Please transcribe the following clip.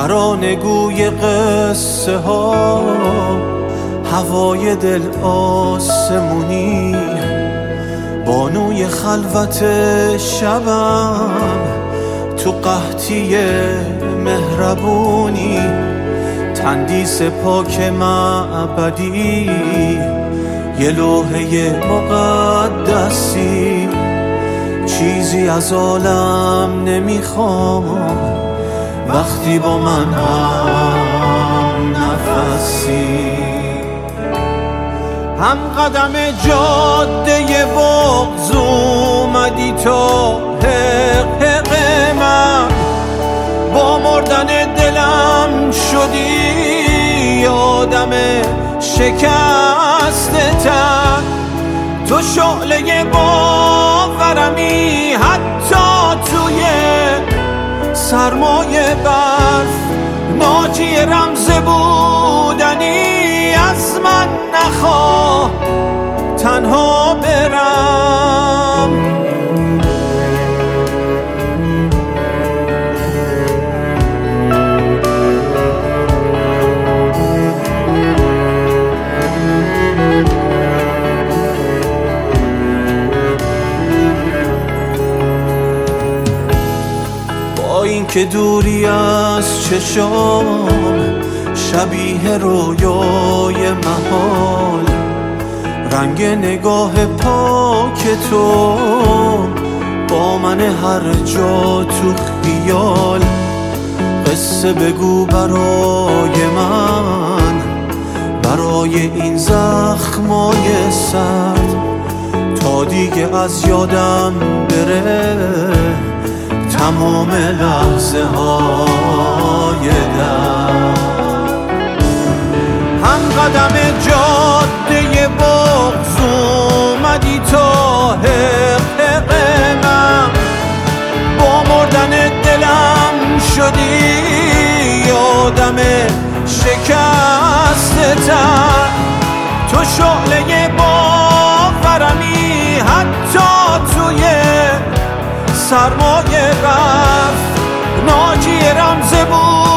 ترانه‌گوی قصه ها، هوای دل آسمونی، بانوی خلوت شبم، تو قحطی مهربونی، تندیس پاک معبدی، یه لوحه مقدسی. چیزی از عالم نمیخوام وقتی با من هم نفسی. هم قدم جاده بغض اومدی تا حق من، با مردن دلم شدی آدم شکسته تن. تو شعله باورمی حتی توی سرمایه برف، ناجی رمز بودنی، از من نخواه تنها برم. با این که دوری از چشام شبیه رویای محال، رنگ نگاه پاک تو با من هر جا تو خیال. قصه بگو برای من، برای این زخمای سرد، تا دیگه از یادم بره تمام لحظه های درد. هم قدم جاده بغض اومدی تا حق من، با مردن دلم شدی آدم شکسته تر. تو شعله باورمی حتی توی سرمایه رفت، ناجی رمز بود